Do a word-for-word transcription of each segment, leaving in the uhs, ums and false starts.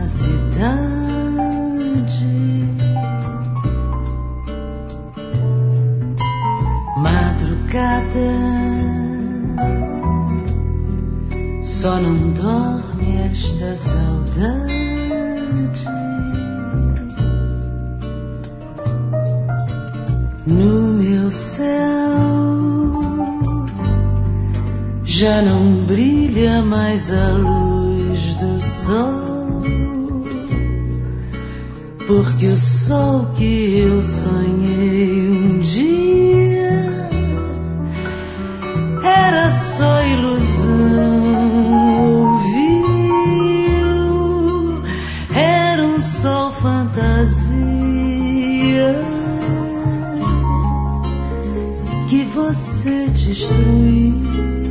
na cidade. Madrugada, só não dorme esta saudade. No meu céu já não brilha mais a luz do sol, porque o sol que eu sonhei um dia era só ilusão, ouviu? Era um sol fantasia que você destruiu.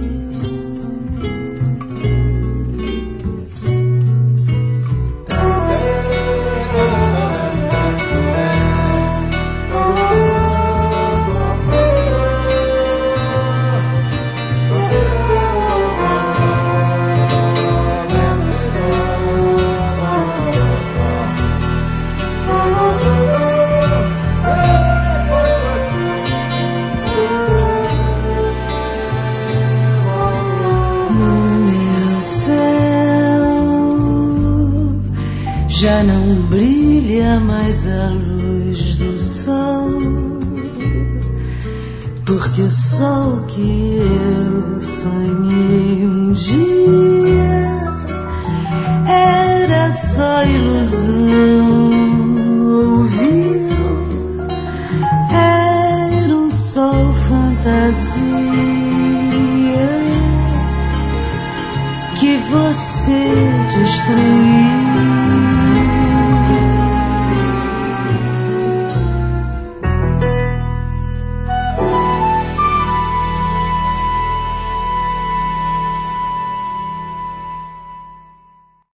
Já não brilha mais a luz do sol, porque o sol que eu sonhei um dia era só ilusão, ouviu? Era um sol fantasia que você destruiu.